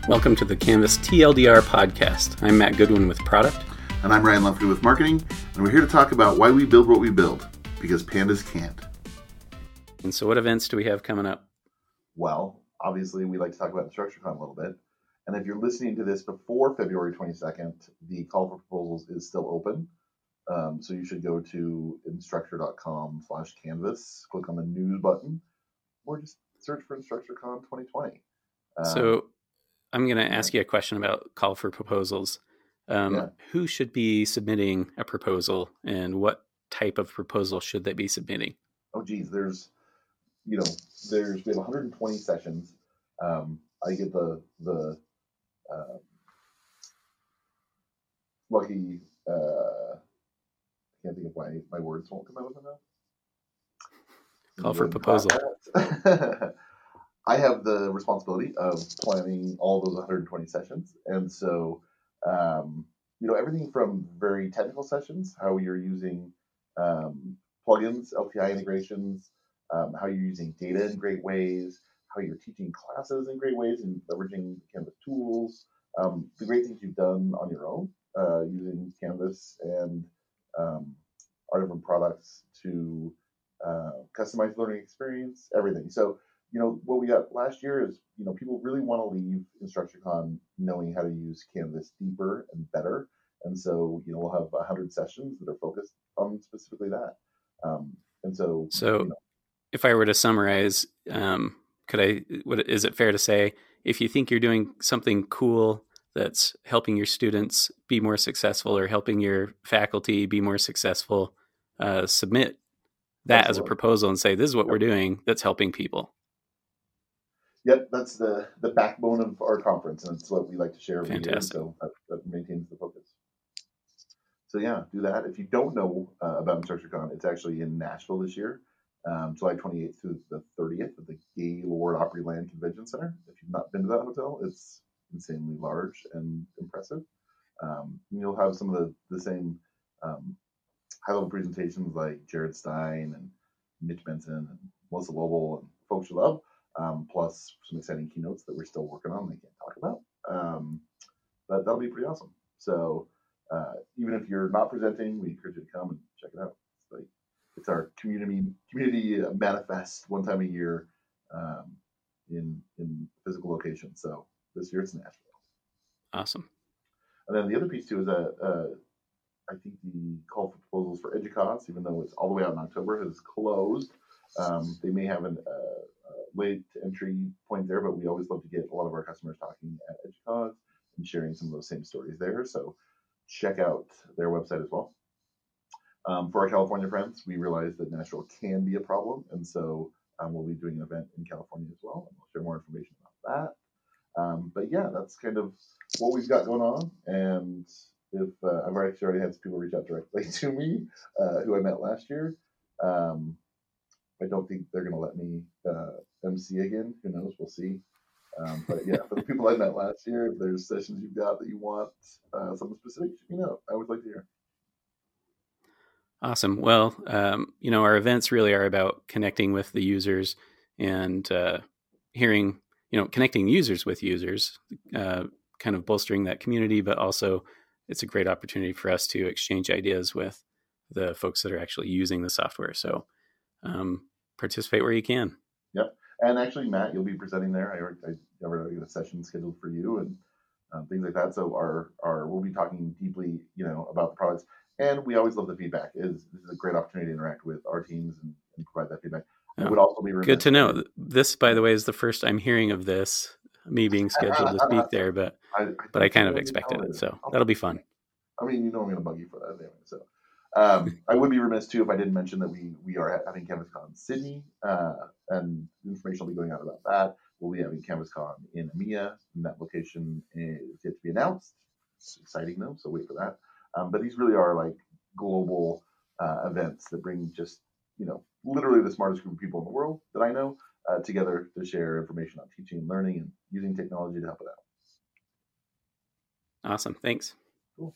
Welcome to the Canvas TLDR podcast. I'm Matt Goodwin with Product. And I'm Ryan Lufkin with Marketing. And we're here to talk about why we build what we build, because pandas can't. And so what events do we have coming up? Well, obviously, we like to talk about InstructureCon a little bit. And if you're listening to this before February 22nd, the call for proposals is still open. So you should go to instructure.com/canvas, click on the news button, or just search for InstructureCon 2020. So I'm going to ask you a question about call for proposals. Who should be submitting a proposal, and what type of proposal should they be submitting? Oh, geez, we have 120 sessions. I get the lucky, I can't think of why my words won't come out of my mouth. Call for proposal. I have the responsibility of planning all those 120 sessions. And so, everything from very technical sessions, how you're using plugins, LTI integrations, how you're using data in great ways, how you're teaching classes in great ways and leveraging Canvas tools, the great things you've done on your own using Canvas and our different products to customize learning experience, everything. So, what we got last year is, people really want to leave InstructureCon knowing how to use Canvas deeper and better. And so, we'll have 100 sessions that are focused on specifically that. If I were to summarize, is it fair to say, if you think you're doing something cool that's helping your students be more successful or helping your faculty be more successful, submit that as a proposal and say, this is what we're doing that's helping people? Yep, that's the backbone of our conference, and it's what we like to share every year, so that maintains the focus. So yeah, do that. If you don't know about InstructureCon, it's actually in Nashville this year, July 28th through the 30th at the Gaylord Opryland Convention Center. If you've not been to that hotel, it's insanely large and impressive. You'll have some of the same high-level presentations like Jared Stein and Mitch Benson and Melissa Lobel and folks you love. Plus some exciting keynotes that we're still working on, they can't talk about. But that'll be pretty awesome. So even if you're not presenting, we encourage you to come and check it out. It's our community manifest one time a year in physical location. So this year it's Nashville. Awesome. And then the other piece too is that I think the call for proposals for EDUCAUSE, even though it's all the way out in October, has closed. They may have a late entry point there, but we always love to get a lot of our customers talking at EDUCAUSE and sharing some of those same stories there. So check out their website as well. For our California friends, we realize that Nashville can be a problem, and so we'll be doing an event in California as well, and we'll share more information about that. But yeah, that's kind of what we've got going on. And if I've already had some people reach out directly to me who I met last year. I don't think they're going to let me MC again. Who knows? We'll see. But yeah, for the people I met last year, if there's sessions you've got that you want something specific, I would like to hear. Awesome. Well, our events really are about connecting with the users and connecting users with users, kind of bolstering that community, but also it's a great opportunity for us to exchange ideas with the folks that are actually using the software. So participate where you can. Yep. And actually, Matt, you'll be presenting there. I already got a session scheduled for you and things like that. So we'll be talking deeply, about the products. And we always love the feedback. This is a great opportunity to interact with our teams and provide that feedback. It would also be good to know. This, by the way, is the first I'm hearing of this, me being scheduled to speak there, but I kind of expected it. So that'll be fun. I mean, I'm going to bug you for that anyway. So I would be remiss too if I didn't mention that we are having CanvasCon Sydney, and information will be going out about that. We'll be having CanvasCon in EMEA, and that location is yet to be announced. It's exciting though, so wait for that. But these really are like global events that bring just literally the smartest group of people in the world that I know together to share information on teaching and learning and using technology to help it out. Awesome. Thanks. Cool.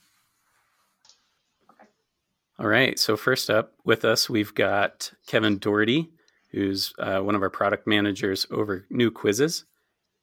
All right. So first up with us, we've got Kevin Doherty, who's one of our product managers over New Quizzes.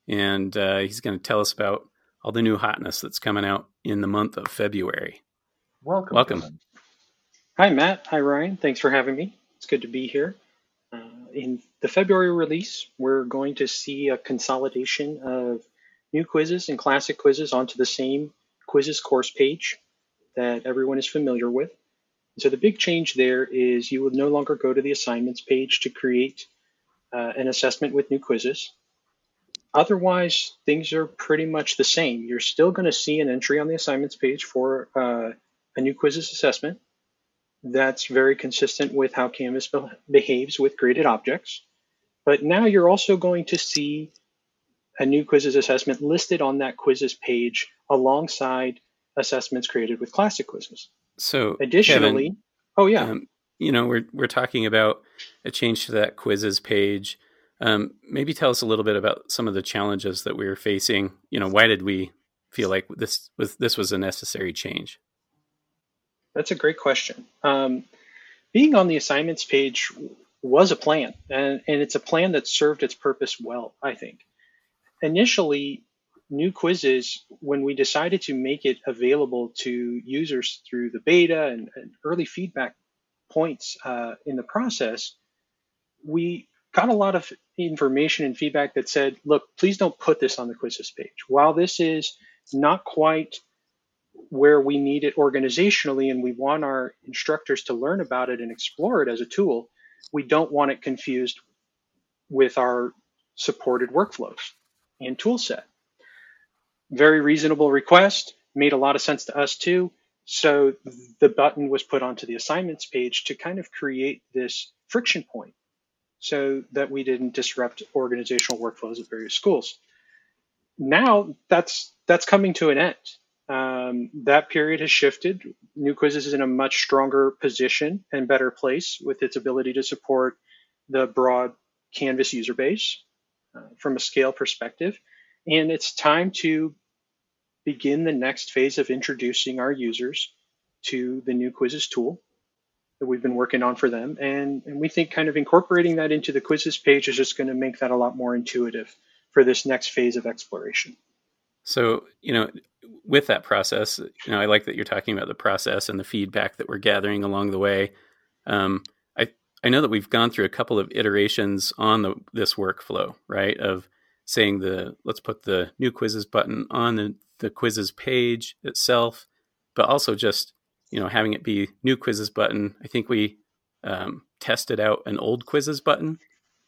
and he's going to tell us about all the new hotness that's coming out in the month of February. Welcome. Hi, Matt. Hi, Ryan. Thanks for having me. It's good to be here. In the February release, we're going to see a consolidation of new quizzes and classic quizzes onto the same quizzes course page that everyone is familiar with. So the big change there is you will no longer go to the assignments page to create an assessment with new quizzes. Otherwise, things are pretty much the same. You're still going to see an entry on the assignments page for a new quizzes assessment. That's very consistent with how Canvas behaves with graded objects. But now you're also going to see a new quizzes assessment listed on that quizzes page alongside assessments created with classic quizzes. So additionally, Kevin, we're talking about a change to that quizzes page. Maybe tell us a little bit about some of the challenges that we were facing. Why did we feel like this was a necessary change? That's a great question. Being on the assignments page was a plan, and it's a plan that served its purpose well, I think. Initially, new quizzes, when we decided to make it available to users through the beta and early feedback points in the process, we got a lot of information and feedback that said, look, please don't put this on the quizzes page. While this is not quite where we need it organizationally and we want our instructors to learn about it and explore it as a tool, we don't want it confused with our supported workflows and tool set. Very reasonable request, made a lot of sense to us too. So the button was put onto the assignments page to kind of create this friction point so that we didn't disrupt organizational workflows at various schools. Now that's coming to an end. That period has shifted. New Quizzes is in a much stronger position and better place with its ability to support the broad Canvas user base from a scale perspective. And it's time to begin the next phase of introducing our users to the New Quizzes tool that we've been working on for them. And we think kind of incorporating that into the quizzes page is just going to make that a lot more intuitive for this next phase of exploration. So, with that process, I like that you're talking about the process and the feedback that we're gathering along the way. I know that we've gone through a couple of iterations on this workflow, right? Of saying let's put the new quizzes button on the quizzes page itself, but also just, having it be new quizzes button. I think we tested out an old quizzes button.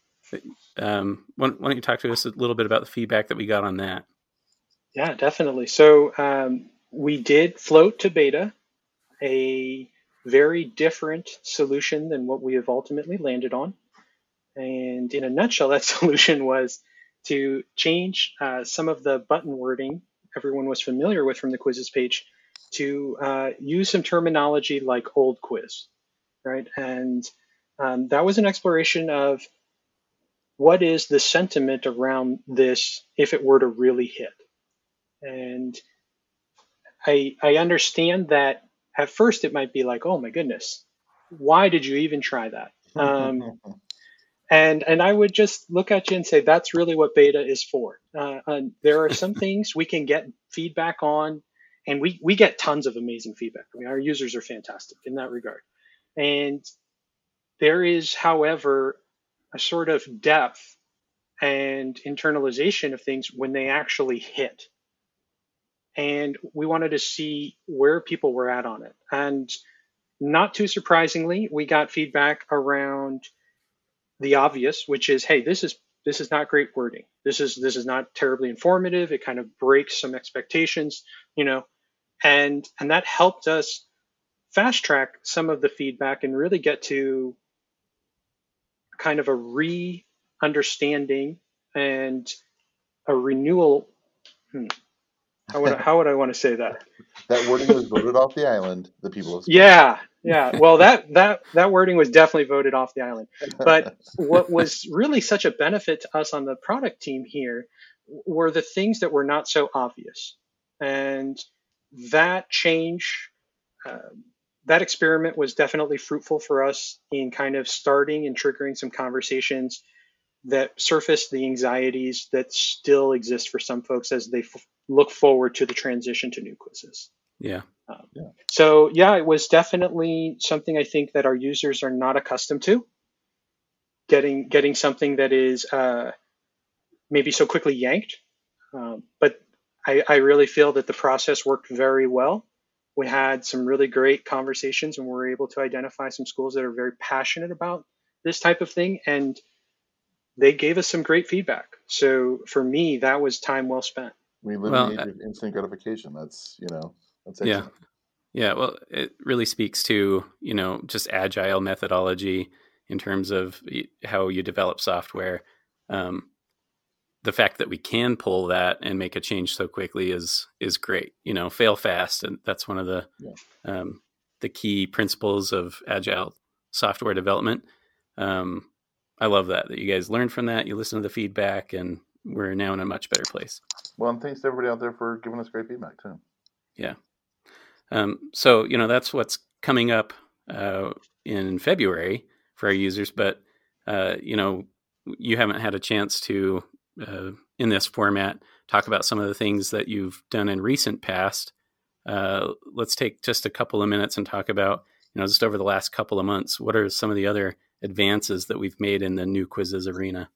Why don't you talk to us a little bit about the feedback that we got on that? Yeah, definitely. So we did float to beta a very different solution than what we have ultimately landed on. And in a nutshell, that solution was to change some of the button wording everyone was familiar with from the quizzes page to use some terminology like old quiz, right? And that was an exploration of what is the sentiment around this if it were to really hit. And I understand that at first it might be like, oh my goodness, why did you even try that? And I would just look at you and say, that's really what beta is for. There are some things we can get feedback on, and we get tons of amazing feedback. I mean, our users are fantastic in that regard. And there is, however, a sort of depth and internalization of things when they actually hit. And we wanted to see where people were at on it. And not too surprisingly, we got feedback around the obvious, which is, hey, this is not great wording. This is not terribly informative. It kind of breaks some expectations, and that helped us fast track some of the feedback and really get to kind of a re-understanding and a renewal. How would I want to say that? That wording was voted off the island. The people of Scotland. Yeah. Well, that wording was definitely voted off the island. But what was really such a benefit to us on the product team here were the things that were not so obvious. And that change, that experiment was definitely fruitful for us in kind of starting and triggering some conversations that surfaced the anxieties that still exist for some folks as they look forward to the transition to new quizzes. Yeah. So yeah, it was definitely something I think that our users are not accustomed to. Getting something that is maybe so quickly yanked, but I really feel that the process worked very well. We had some really great conversations, and we were able to identify some schools that are very passionate about this type of thing, and they gave us some great feedback. So for me, that was time well spent. We live in the age of instant gratification. That's excellent. Yeah. Well, it really speaks to, just agile methodology in terms of how you develop software. The fact that we can pull that and make a change so quickly is great. Fail fast, and that's one of the key principles of agile software development. I love that you guys learned from that. You listen to the feedback, and we're now in a much better place. Well, and thanks to everybody out there for giving us great feedback too. Yeah. So, that's what's coming up in February for our users, but, you haven't had a chance to, in this format, talk about some of the things that you've done in recent past. Let's take just a couple of minutes and talk about, just over the last couple of months, what are some of the other advances that we've made in the new quizzes arena?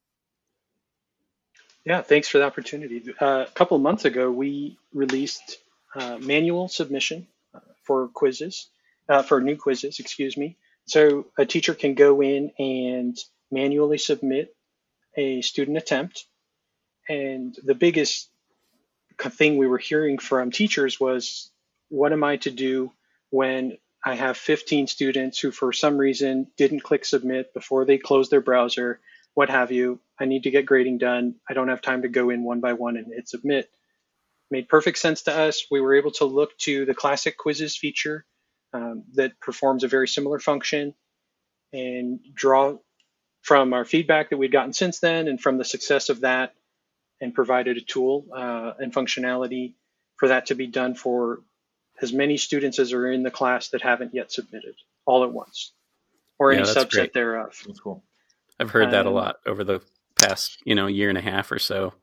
Yeah, thanks for the opportunity. A couple of months ago, we released manual submission for quizzes, for new quizzes, excuse me. So a teacher can go in and manually submit a student attempt. And the biggest thing we were hearing from teachers was, what am I to do when I have 15 students who for some reason didn't click submit before they closed their browser, what have you? I need to get grading done. I don't have time to go in one by one and hit submit. Made perfect sense to us. We were able to look to the classic quizzes feature that performs a very similar function and draw from our feedback that we'd gotten since then and from the success of that, and provided a tool and functionality for that to be done for as many students as are in the class that haven't yet submitted all at once, or any subset great. thereof. That's cool. I've heard that a lot over the past, year and a half or so,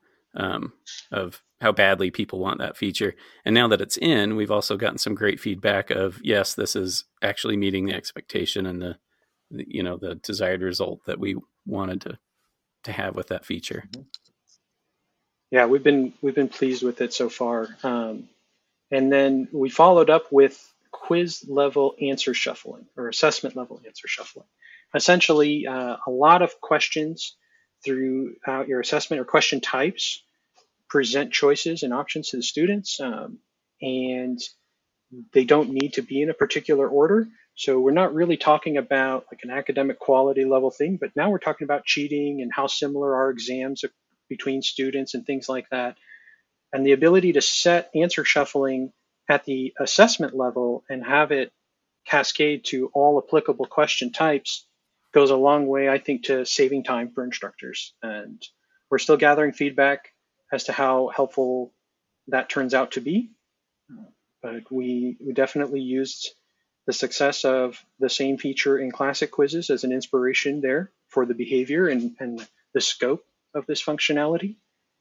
of how badly people want that feature. And now that it's in, we've also gotten some great feedback of, yes, this is actually meeting the expectation and the desired result that we wanted to have with that feature. Mm-hmm. Yeah, we've been pleased with it so far. And then we followed up with quiz level answer shuffling, or assessment level answer shuffling. Essentially, a lot of questions throughout your assessment or question types present choices and options to the students, and they don't need to be in a particular order. So we're not really talking about like an academic quality level thing, but now we're talking about cheating and how similar our exams are between students and things like that. And the ability to set answer shuffling at the assessment level and have it cascade to all applicable question types goes a long way, I think, to saving time for instructors. And we're still gathering feedback as to how helpful that turns out to be. But we definitely used the success of the same feature in classic quizzes as an inspiration there for the behavior and the scope of this functionality.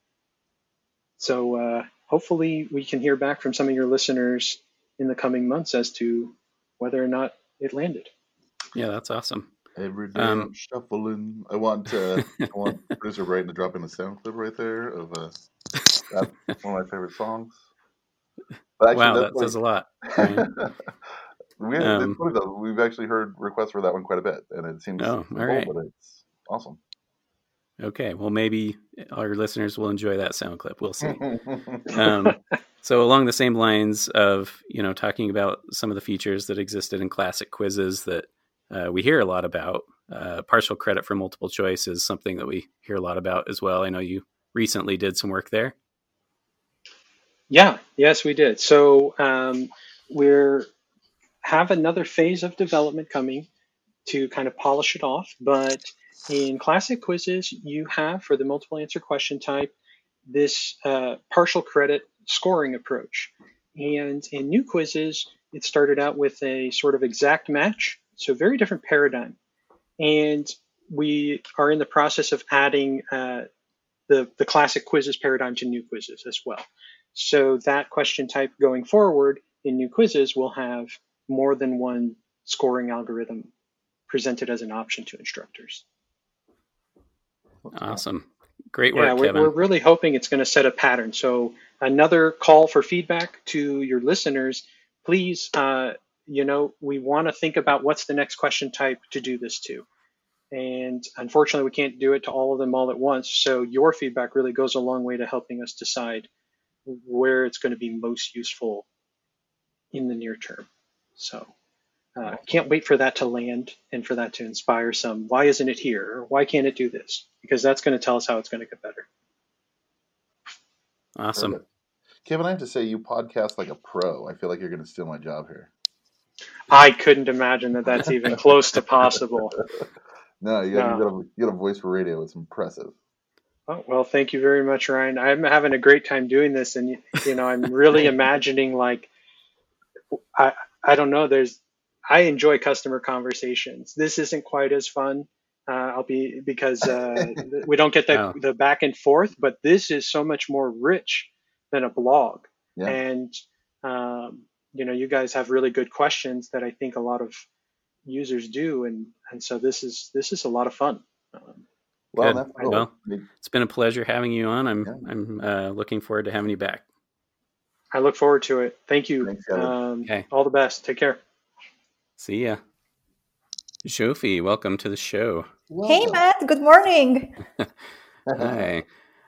So hopefully we can hear back from some of your listeners in the coming months as to whether or not it landed. Yeah, that's awesome. Every day I'm shuffling. I want producer Brighton to drop in a sound clip right there of that's one of my favorite songs. But actually, wow, that says a lot. We've actually heard requests for that one quite a bit, and it seems simple, right. But it's awesome. Okay, well, maybe our listeners will enjoy that sound clip. We'll see. So along the same lines of, talking about some of the features that existed in classic quizzes that we hear a lot about, partial credit for multiple choice is something that we hear a lot about as well. I know you recently did some work there. Yes, we did. So we're have another phase of development coming to kind of polish it off. But in classic quizzes, you have, for the multiple answer question type, this partial credit scoring approach. And in new quizzes, it started out with a sort of exact match. So very different paradigm. And we are in the process of adding the classic quizzes paradigm to new quizzes as well. So that question type going forward in new quizzes will have more than one scoring algorithm presented as an option to instructors. Awesome. Great work, Kevin. We're really hoping it's going to set a pattern. So another call for feedback to your listeners. Please, we want to think about what's the next question type to do this to. And unfortunately, we can't do it to all of them all at once. So your feedback really goes a long way to helping us decide where it's going to be most useful in the near term. So can't wait for that to land and for that to inspire some, why isn't it here? Or why can't it do this? Because that's going to tell us how it's going to get better. Awesome. Perfect. Kevin, I have to say, you podcast like a pro. I feel like you're going to steal my job here. I couldn't imagine that that's even close to possible. No, you got a voice for radio. It's impressive. Oh, well, thank you very much, Ryan. I'm having a great time doing this, and I'm really imagining I don't know. I enjoy customer conversations. This isn't quite as fun. Because we don't get the back and forth, but this is so much more rich than a blog. Yeah. And you guys have really good questions that I think a lot of users do, and so this is a lot of fun. Well, it's been a pleasure having you on. I'm looking forward to having you back. I look forward to it. Thank you. Thanks, okay. All the best. Take care. See ya. Zsófi, welcome to the show. Welcome. Hey, Matt. Good morning. Hi.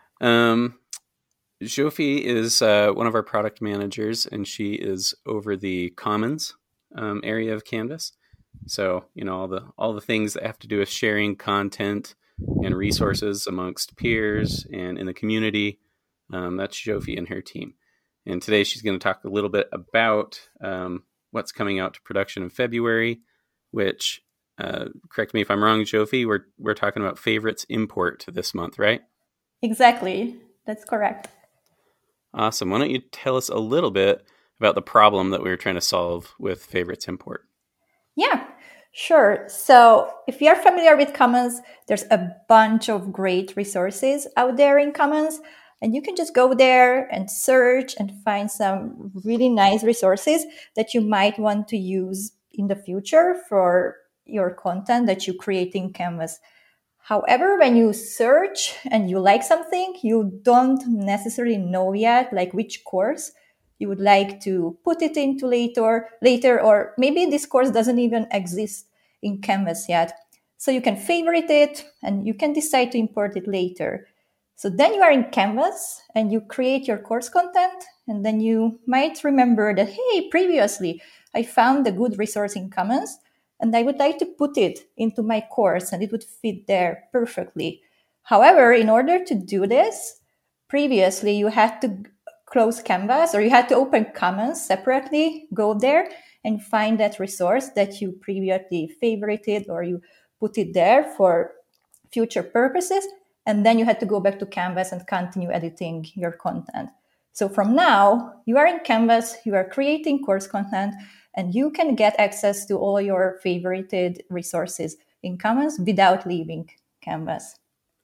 Zsófi is one of our product managers, and she is over the Commons area of Canvas. So, all the things that have to do with sharing content and resources amongst peers and in the community, that's Zsófi and her team. And today she's going to talk a little bit about what's coming out to production in February, which, correct me if I'm wrong, Zsófi, we're talking about favorites import this month, right? Exactly. That's correct. Awesome. Why don't you tell us a little bit about the problem that we were trying to solve with favorites import? Yeah, sure. So if you're familiar with Commons, there's a bunch of great resources out there in Commons. And you can just go there and search and find some really nice resources that you might want to use in the future for your content that you create in Canvas. However, when you search and you like something, you don't necessarily know yet which course you would like to put it into later, or maybe this course doesn't even exist in Canvas yet. So you can favorite it and you can decide to import it later. So then you are in Canvas and you create your course content, and then you might remember that, hey, previously I found a good resource in Commons and I would like to put it into my course and it would fit there perfectly. However, in order to do this, previously you had to close Canvas or you had to open Commons separately, go there and find that resource that you previously favorited or you put it there for future purposes. And then you had to go back to Canvas and continue editing your content. So from now, you are in Canvas, you are creating course content, and you can get access to all your favorited resources in Commons without leaving Canvas.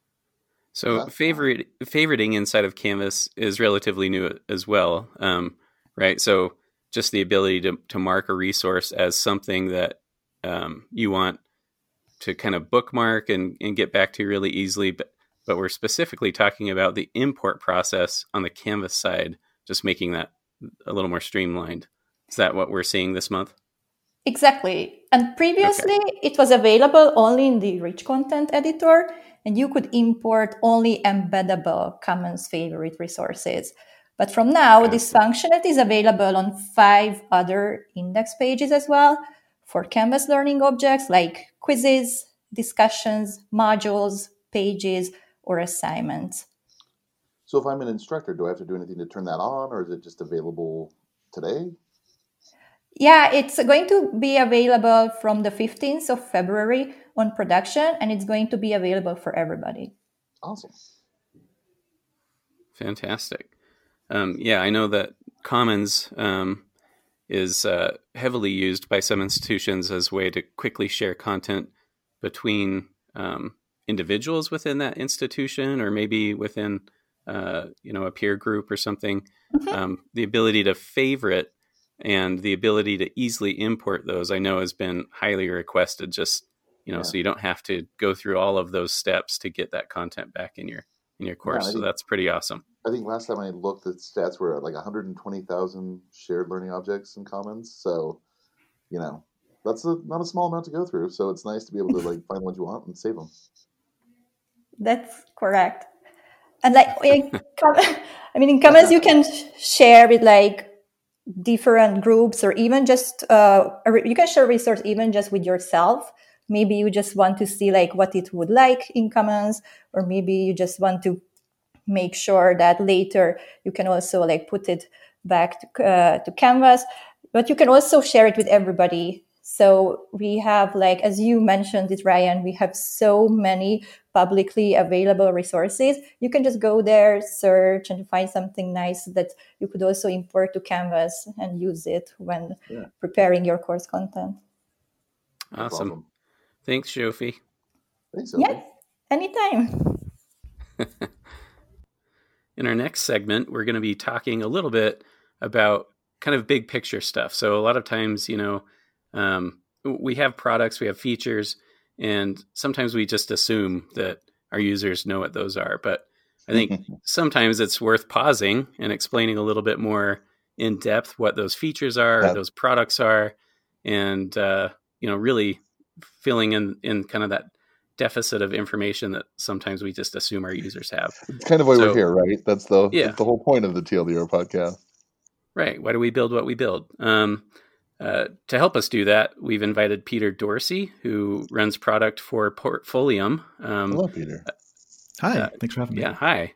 So favoriting inside of Canvas is relatively new as well, right? So just the ability to mark a resource as something that you want to kind of bookmark and get back to really easily, but we're specifically talking about the import process on the Canvas side, just making that a little more streamlined. Is that what we're seeing this month? Exactly. And previously, It was available only in the rich content editor, and you could import only embeddable Commons favorite resources. But from now, this functionality is available on 5 other index pages as well for Canvas learning objects like quizzes, discussions, modules, pages, or assignments. So if I'm an instructor, do I have to do anything to turn that on, or is it just available today? Yeah, it's going to be available from the 15th of February on production, and it's going to be available for everybody. Awesome. Fantastic. I know that Commons is heavily used by some institutions as a way to quickly share content between individuals within that institution, or maybe within a peer group or something. The ability to favorite and the ability to easily import those, I know, has been highly requested. Just so you don't have to go through all of those steps to get that content back in your course. So that's pretty awesome. I think last time I looked, the stats were at like 120,000 shared learning objects in Commons. So, that's not a small amount to go through. So it's nice to be able to like find what you want and save them. That's correct. And like in Commons, you can share with like different groups, or even just you can share resource even just with yourself. Maybe you just want to see like what it would like in Commons, or maybe you just want to make sure that later you can also like put it back to Canvas, but you can also share it with everybody. So we have, like, as you mentioned it, Ryan, we have so many publicly available resources. You can just go there, search, and find something nice that you could also import to Canvas and use it when preparing your course content. Awesome. Thanks, Sophie. Thanks, Sophie. Yeah, anytime. In our next segment, we're going to be talking a little bit about kind of big picture stuff. So a lot of times, we have products, we have features, and sometimes we just assume that our users know what those are. But I think sometimes it's worth pausing and explaining a little bit more in depth what those features are, or those products are, and really filling in kind of that deficit of information that sometimes we just assume our users have. It's kind of why we're here, right? That's the whole point of the TLDR podcast. Right. Why do we build what we build? To help us do that, we've invited Peter Dorsey, who runs product for Portfolium. Hello, Peter. Hi. Thanks for having me. Yeah. Hi.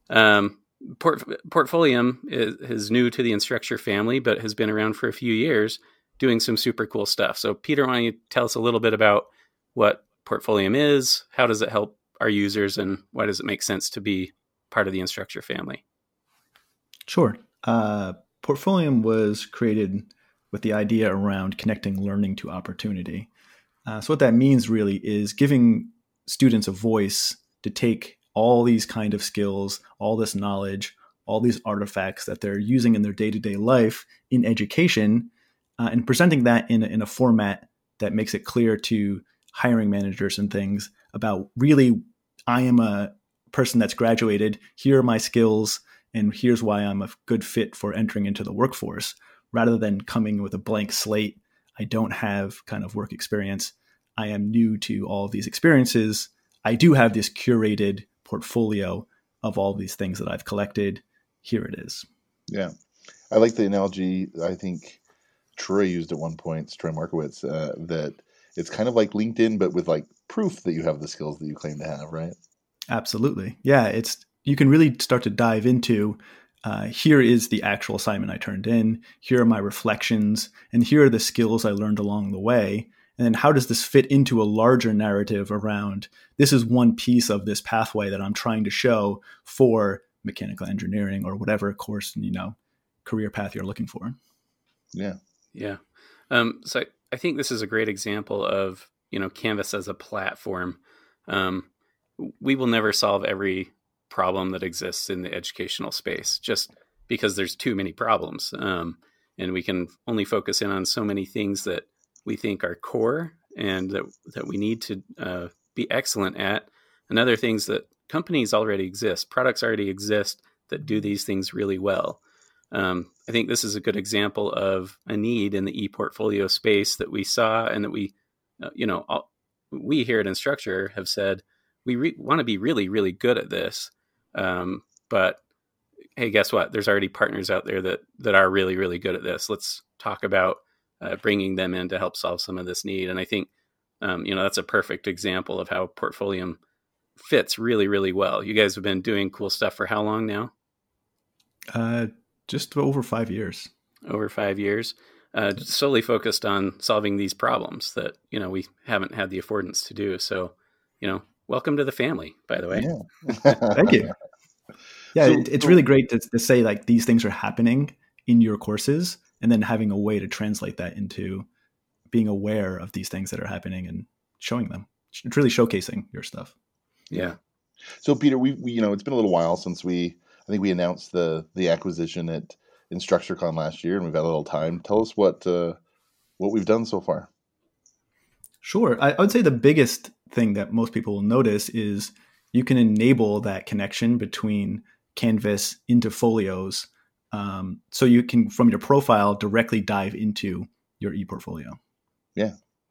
Portfolium is new to the Instructure family, but has been around for a few years doing some super cool stuff. So Peter, why don't you tell us a little bit about what Portfolium is, how does it help our users, and why does it make sense to be part of the Instructure family? Sure. Portfolium was created with the idea around connecting learning to opportunity. So what that means really is giving students a voice to take all these kind of skills, all this knowledge, all these artifacts that they're using in their day-to-day life in education, and presenting that in a format that makes it clear to hiring managers and things about, really, I am a person that's graduated, here are my skills, and here's why I'm a good fit for entering into the workforce, rather than coming with a blank slate. I don't have kind of work experience. I am new to all of these experiences. I do have this curated portfolio of all these things that I've collected. Here it is. Yeah. I like the analogy, I think Troy used at one point, Troy Markowitz, that it's kind of like LinkedIn, but with like proof that you have the skills that you claim to have, right? Absolutely. Yeah, you can really start to dive into, here is the actual assignment I turned in, here are my reflections, and here are the skills I learned along the way. And then how does this fit into a larger narrative around, this is one piece of this pathway that I'm trying to show for mechanical engineering or whatever course, career path you're looking for. Yeah. Yeah. So I think this is a great example of, Canvas as a platform. We will never solve every problem that exists in the educational space just because there's too many problems. And we can only focus in on so many things that we think are core and that we need to be excellent at, and other things that companies already exist, products already exist that do these things really well. I think this is a good example of a need in the ePortfolio space that we saw, and that we here at Instructure have said we want to be really, really good at this. But hey, guess what? There's already partners out there that are really, really good at this. Let's talk about bringing them in to help solve some of this need. And I think, that's a perfect example of how Portfolium fits really, really well. You guys have been doing cool stuff for how long now? Just over 5 years. Over 5 years. Solely focused on solving these problems that, we haven't had the affordance to do. So, welcome to the family, by the way. Yeah. Thank you. Yeah, it's really great to say like these things are happening in your courses, and then having a way to translate that into being aware of these things that are happening and showing it's really showcasing your stuff. Yeah. So Peter, we it's been a little while since I think we announced the acquisition at InstructureCon last year, and we've had a little time. Tell us what we've done so far. Sure. I would say the biggest thing that most people will notice is you can enable that connection between Canvas into Folios. So you can, from your profile, directly dive into your ePortfolio. Yeah.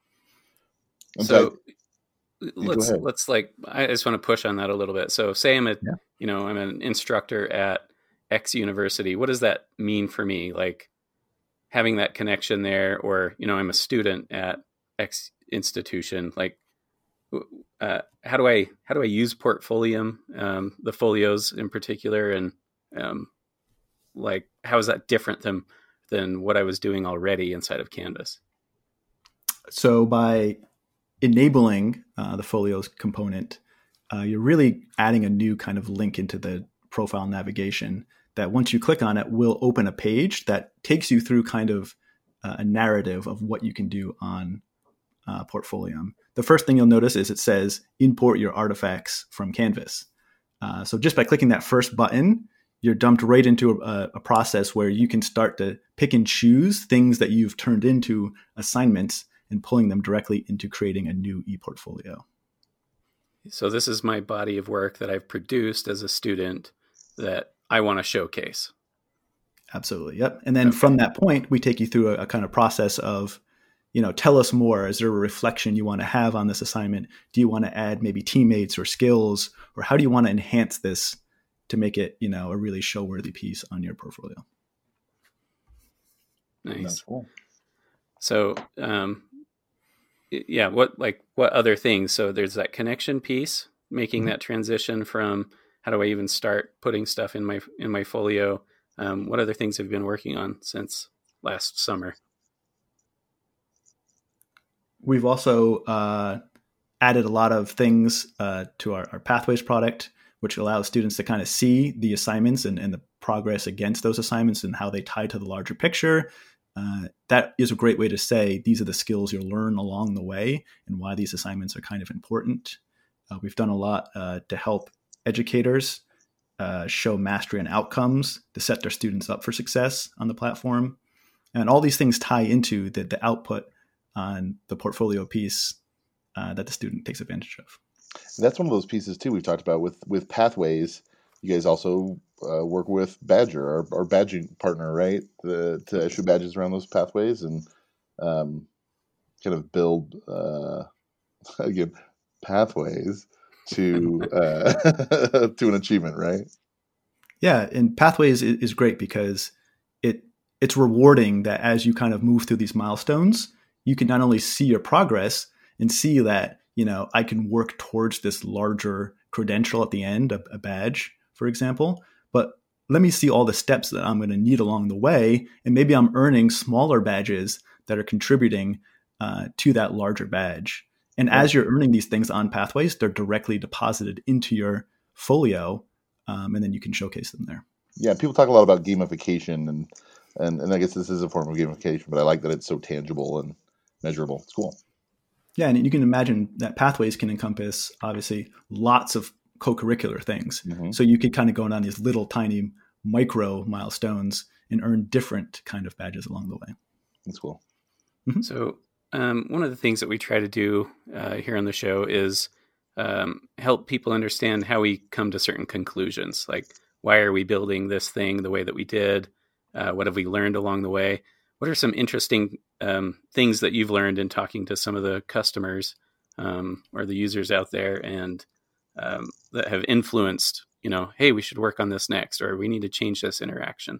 So let's I just want to push on that a little bit. So say I'm I'm an instructor at X university. What does that mean for me? Like having that connection there, or, I'm a student at X institution. Like, how do I use Portfolium, the folios in particular, and like how is that different than what I was doing already inside of Canvas? So by enabling the folios component, you're really adding a new kind of link into the profile navigation that once you click on it will open a page that takes you through kind of a narrative of what you can do on Portfolium. The first thing you'll notice is it says import your artifacts from Canvas. So just by clicking that first button, you're dumped right into a process where you can start to pick and choose things that you've turned into assignments and pulling them directly into creating a new ePortfolio. So this is my body of work that I've produced as a student that I want to showcase. Absolutely. Yep. And then from that point, we take you through a kind of process of, tell us more. Is there a reflection you want to have on this assignment? Do you want to add maybe teammates or skills, or how do you want to enhance this to make it, a really show-worthy piece on your portfolio? Nice. That's cool. So, what other things? So there's that connection piece, making that transition from how do I even start putting stuff in my folio? What other things have you been working on since last summer? We've also added a lot of things to our Pathways product, which allows students to kind of see the assignments and the progress against those assignments and how they tie to the larger picture. That is a great way to say these are the skills you'll learn along the way and why these assignments are kind of important. We've done a lot to help educators show mastery and outcomes to set their students up for success on the platform. And all these things tie into the output on the portfolio piece that the student takes advantage of. That's one of those pieces too we've talked about with Pathways. You guys also work with Badger, our badging partner, right? To issue badges around those pathways and kind of build again pathways to to an achievement, right? Yeah, and Pathways is great because it's rewarding that as you kind of move through these milestones, you can not only see your progress and see that, I can work towards this larger credential at the end, a badge, for example, but let me see all the steps that I'm going to need along the way. And maybe I'm earning smaller badges that are contributing to that larger badge. And as you're earning these things on Pathways, they're directly deposited into your folio, and then you can showcase them there. Yeah, people talk a lot about gamification, and I guess this is a form of gamification, but I like that it's so tangible and measurable. It's cool. Yeah, and you can imagine that Pathways can encompass, obviously, lots of co-curricular things. Mm-hmm. So you could kind of go on these little tiny micro milestones and earn different kind of badges along the way. That's cool. Mm-hmm. So one of the things that we try to do here on the show is help people understand how we come to certain conclusions. Like, why are we building this thing the way that we did? What have we learned along the way? What are some interesting things that you've learned in talking to some of the customers or the users out there and that have influenced, hey, we should work on this next, or we need to change this interaction?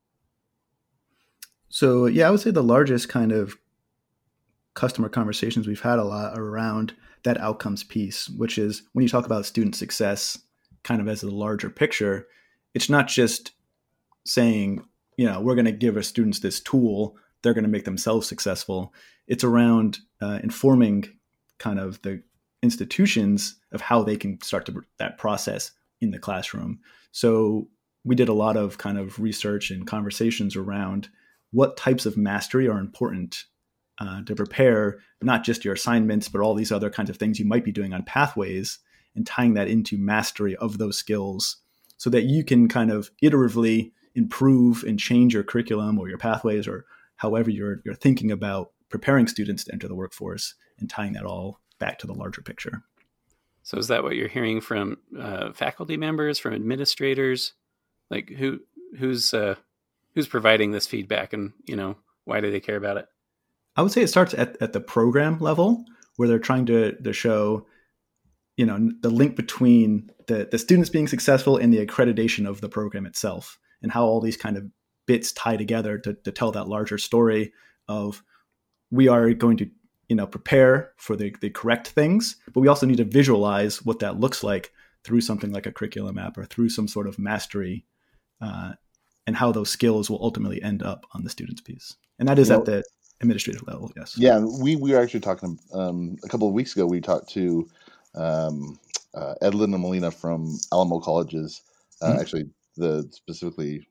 So, yeah, I would say the largest kind of customer conversations we've had a lot around that outcomes piece, which is when you talk about student success kind of as a larger picture, it's not just saying, we're going to give our students this tool, they're going to make themselves successful. It's around informing kind of the institutions of how they can start that process in the classroom. So we did a lot of kind of research and conversations around what types of mastery are important to prepare not just your assignments, but all these other kinds of things you might be doing on Pathways, and tying that into mastery of those skills so that you can kind of iteratively improve and change your curriculum or your pathways or however you're thinking about preparing students to enter the workforce, and tying that all back to the larger picture. So is that what you're hearing from faculty members, from administrators? Like who's providing this feedback, and why do they care about it? I would say it starts at the program level, where they're trying to show, the link between the students being successful and the accreditation of the program itself, and how all these kind of bits tie together to tell that larger story of, we are going to, prepare for the correct things, but we also need to visualize what that looks like through something like a curriculum map or through some sort of mastery, and how those skills will ultimately end up on the student's piece. And that is at the administrative level, yes. Yeah, we were actually talking a couple of weeks ago. We talked to Edlin and Melina from Alamo Colleges, actually specifically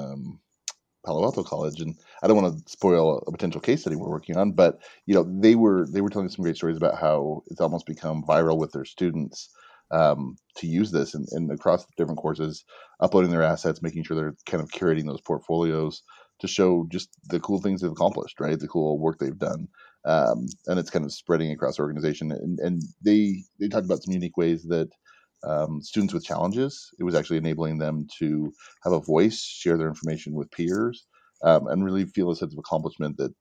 Palo Alto College, and I don't want to spoil a potential case study we're working on, but they were telling some great stories about how it's almost become viral with their students to use this and across different courses, uploading their assets, making sure they're kind of curating those portfolios to show just the cool things they've accomplished, right? The cool work they've done. And it's kind of spreading across the organization. And they talked about some unique ways that students with challenges, it was actually enabling them to have a voice, share their information with peers, and really feel a sense of accomplishment that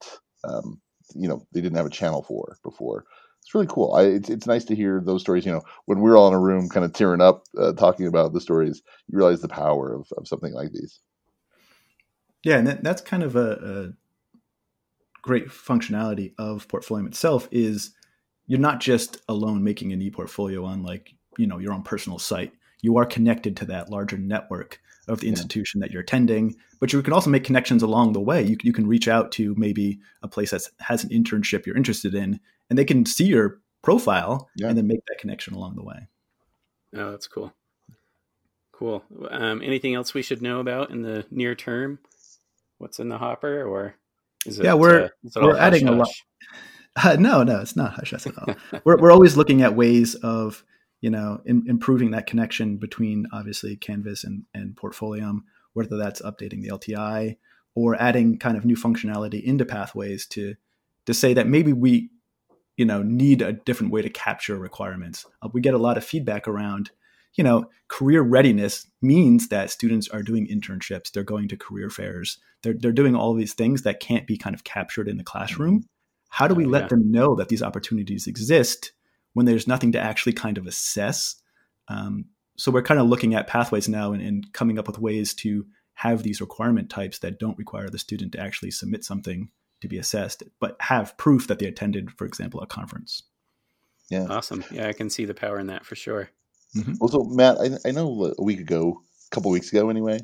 they didn't have a channel for before. It's really cool. It's nice to hear those stories. When we're all in a room kind of tearing up, talking about the stories, you realize the power of something like these. Yeah, and that's kind of a great functionality of Portfolium itself, is you're not just alone making an e-portfolio on your own personal site. You are connected to that larger network of the institution that you're attending, but you can also make connections along the way. You can reach out to maybe a place that has an internship you're interested in, and they can see your profile and then make that connection along the way. Oh, that's cool. Cool. Anything else we should know about in the near term? What's in the hopper, or is it? Yeah, we're adding a lot. No, it's not hush hush at all. We're always looking at ways of improving that connection between obviously Canvas and Portfolium, whether that's updating the LTI or adding kind of new functionality into Pathways to say that maybe we need a different way to capture requirements. We get a lot of feedback around career readiness means that students are doing internships, they're going to career fairs, they're doing all these things that can't be kind of captured in the classroom. How do we let them know that these opportunities exist when there's nothing to actually kind of assess? So we're kind of looking at Pathways now and coming up with ways to have these requirement types that don't require the student to actually submit something to be assessed, but have proof that they attended, for example, a conference. Yeah. Awesome. Yeah, I can see the power in that for sure. Mm-hmm. Well, so Matt, I know a couple weeks ago anyway,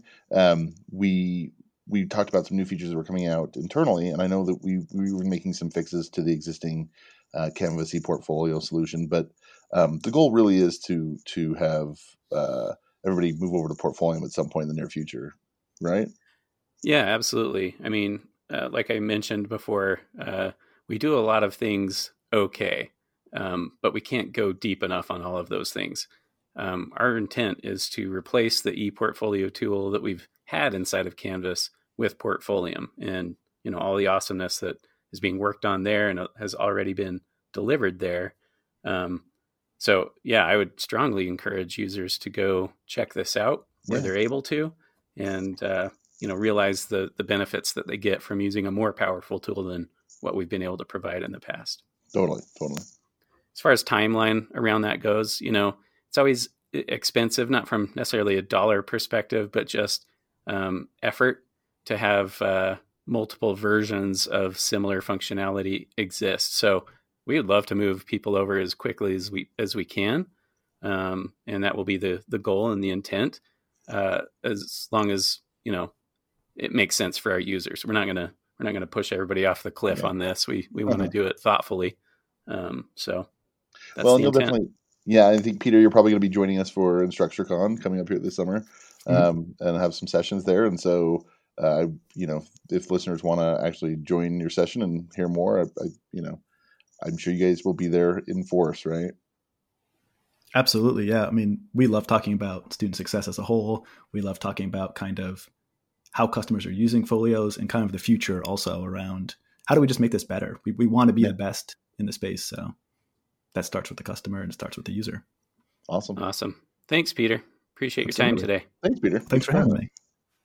we talked about some new features that were coming out internally, and I know that we were making some fixes to the existing Canvas ePortfolio solution, but the goal really is to have everybody move over to Portfolium at some point in the near future, right? Yeah, absolutely. I mean, like I mentioned before, we do a lot of things okay, but we can't go deep enough on all of those things. Our intent is to replace the ePortfolio tool that we've had inside of Canvas with Portfolium, and all the awesomeness that is being worked on there and has already been delivered there. So yeah, I would strongly encourage users to go check this out where they're able to, and realize the benefits that they get from using a more powerful tool than what we've been able to provide in the past. Totally. As far as timeline around that goes, it's always expensive, not from necessarily a dollar perspective, but just effort to have multiple versions of similar functionality exist. So we would love to move people over as quickly as we can, and that will be the goal and the intent, as long as it makes sense for our users. We're not gonna push everybody off the cliff on this. We want to do it thoughtfully. So that's the intent. Definitely. Yeah, I think Peter, you're probably going to be joining us for InstructureCon coming up here this summer, and have some sessions there. And so if listeners want to actually join your session and hear more, I'm sure you guys will be there in force, right? Absolutely. Yeah. I mean, we love talking about student success as a whole. We love talking about kind of how customers are using Folios and kind of the future also around how do we just make this better? We want to be the best in the space. So that starts with the customer and it starts with the user. Awesome. Thanks, Peter. Appreciate your time today. Thanks, Peter. Thanks for having me.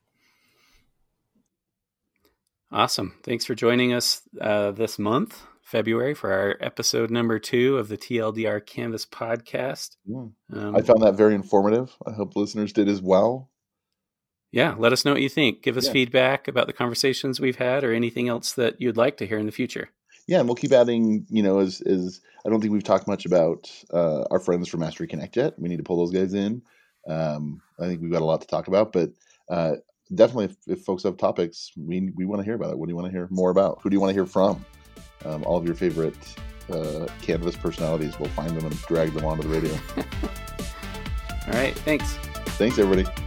Awesome. Thanks for joining us this month, February, for our episode number 2 of the TLDR Canvas podcast. Yeah. I found that very informative. I hope listeners did as well. Yeah. Let us know what you think. Give us feedback about the conversations we've had or anything else that you'd like to hear in the future. Yeah. And we'll keep adding, as I don't think we've talked much about our friends from Mastery Connect yet. We need to pull those guys in. I think we've got a lot to talk about, but definitely if folks have topics, we want to hear about it. What do you want to hear more about? Who do you want to hear from? All of your favorite Canvas personalities, we'll find them and drag them onto the radio. All right. Thanks. Thanks, everybody.